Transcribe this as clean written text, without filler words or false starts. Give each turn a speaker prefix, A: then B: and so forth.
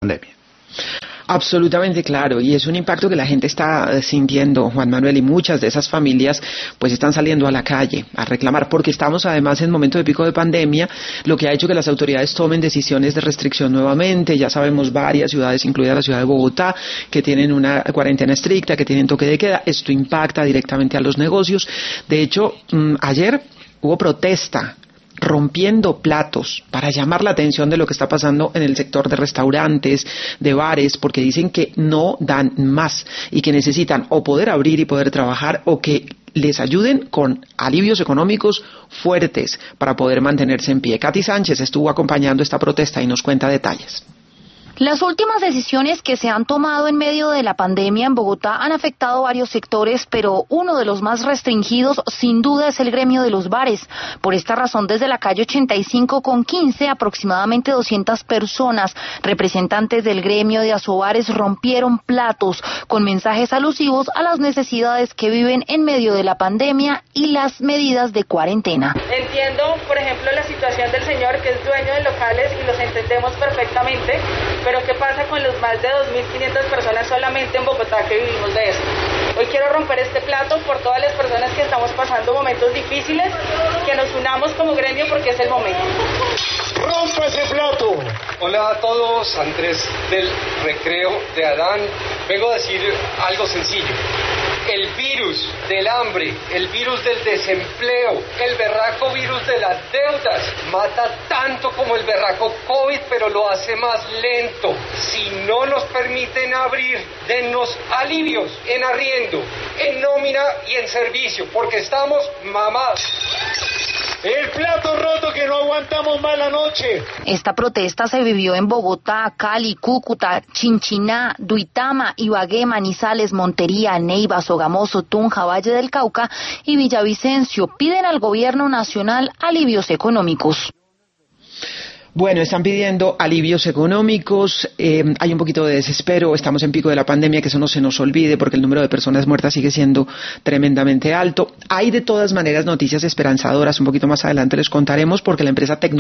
A: pandemia.
B: Absolutamente claro, y es un impacto que la gente está sintiendo, Juan Manuel, y muchas de esas familias pues están saliendo a la calle a reclamar, porque estamos además en momento de pico de pandemia, lo que ha hecho que las autoridades tomen decisiones de restricción nuevamente. Ya sabemos varias ciudades, incluida la ciudad de Bogotá, que tienen una cuarentena estricta, que tienen toque de queda. Esto impacta directamente a los negocios. De hecho, ayer hubo protesta rompiendo platos para llamar la atención de lo que está pasando en el sector de restaurantes, de bares, porque dicen que no dan más y que necesitan o poder abrir y poder trabajar, o que les ayuden con alivios económicos fuertes para poder mantenerse en pie. Katy Sánchez estuvo acompañando esta protesta y nos cuenta detalles.
C: Las últimas decisiones que se han tomado en medio de la pandemia en Bogotá han afectado varios sectores, pero uno de los más restringidos sin duda es el gremio de los bares. Por esta razón, desde la calle 85 con 15, aproximadamente 200 personas, representantes del gremio de asobares, rompieron platos con mensajes alusivos a las necesidades que viven en medio de la pandemia y las medidas de cuarentena.
D: Entiendo, por ejemplo, la situación del señor que es dueño de locales y los entendemos perfectamente. Pero ¿qué pasa con los más de 2.500 personas solamente en Bogotá que vivimos de esto? Hoy quiero romper este plato por todas las personas que estamos pasando momentos difíciles, que nos unamos como gremio porque es el momento.
E: ¡Rompa ese plato!
F: Hola a todos, Andrés del Recreo de Adán. Vengo a decir algo sencillo. El virus del hambre, el virus del desempleo, el berraco virus de las deudas mata tanto como el berraco COVID, pero lo hace más lento. Si no nos permiten abrir, dennos alivios en arriendo, en nómina y en servicio, porque estamos mamados.
E: El plato roto que no aguantamos más la noche.
C: Esta protesta se vivió en Bogotá, Cali, Cúcuta, Chinchiná, Duitama, Ibagué, Manizales, Montería, Neiva, Sogamoso, Tunja, Valle del Cauca y Villavicencio. Piden al gobierno nacional alivios económicos.
B: Bueno, están pidiendo alivios económicos, hay un poquito de desespero, estamos en pico de la pandemia, que eso no se nos olvide porque el número de personas muertas sigue siendo tremendamente alto. Hay de todas maneras noticias esperanzadoras, un poquito más adelante les contaremos, porque la empresa tecnológica